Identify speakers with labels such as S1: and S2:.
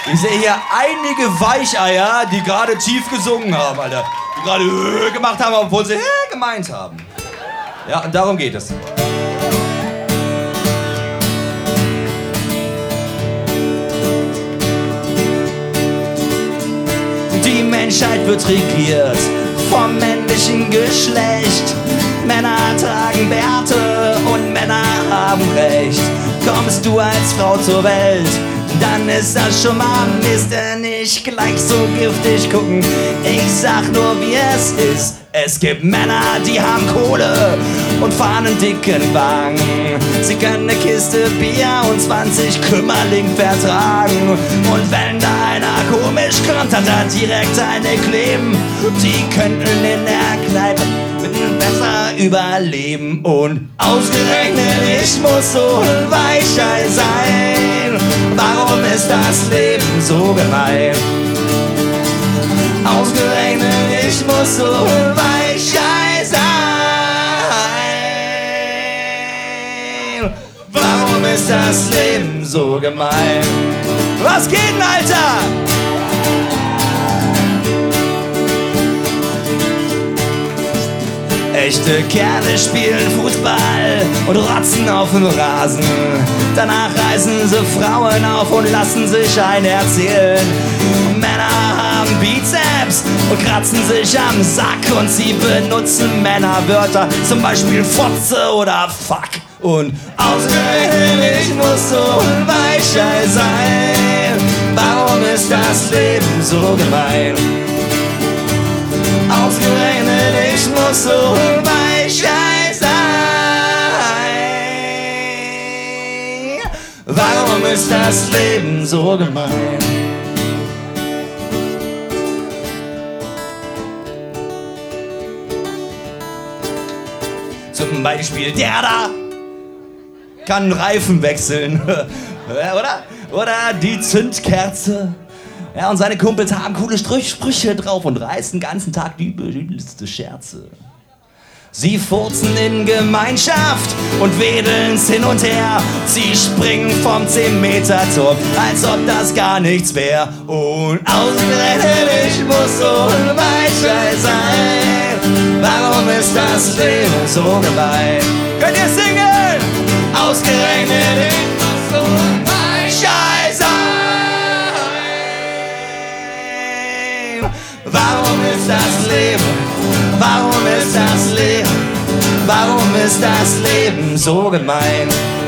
S1: Ich sehe hier einige Weicheier, die gerade tief gesungen haben, Alter. Die gerade gemacht haben, obwohl sie gemeint haben. Ja, und darum geht es. Die Menschheit wird regiert vom männlichen Geschlecht. Männer tragen Bärte und Männer haben Recht. Kommst du als Frau zur Welt, dann ist das schon mal Mist. Nicht gleich so giftig gucken, ich sag nur wie es ist. Es gibt Männer, die haben Kohle und fahren einen dicken Wagen. Sie können eine Kiste Bier und 20 Kümmerling vertragen. Und wenn da einer komisch kommt, hat er direkt eine kleben. Die könnten in der Kneipe besser überleben. Und ausgerechnet ich muss so ein Weichei sein. Warum ist das Leben so gemein? Ausgerechnet ich muss so ein Weichei sein. Warum ist das Leben so gemein? Was geht denn, Alter? Echte Kerle spielen Fußball und rotzen auf dem Rasen. Danach reißen sie Frauen auf und lassen sich ein erzählen. Männer haben Bizeps und kratzen sich am Sack und sie benutzen Männerwörter, zum Beispiel Fotze oder Fuck. Und ausgerechnet ich muss so ein Weichei sein. Warum ist das Leben so gemein? Ausgerechnet ich muss so ein Weichei sein. Warum ist das Leben so gemein? Zum Beispiel der da kann Reifen wechseln, oder die Zündkerze. Ja, und seine Kumpels haben coole Sprüche drauf und reißen den ganzen Tag die übelste Scherze. Sie furzen in Gemeinschaft und wedeln's hin und her. Sie springen vom 10-Meter-Turm, als ob das gar nichts wär. Und ausgerechnet ich muss so ein Weichei sein. Warum ist das Leben so gemein? Könnt ihr singen? Ausgerechnet ich muss so ein Weichei sein. Warum ist das Leben? Warum ist das Leben? Warum ist das Leben so gemein?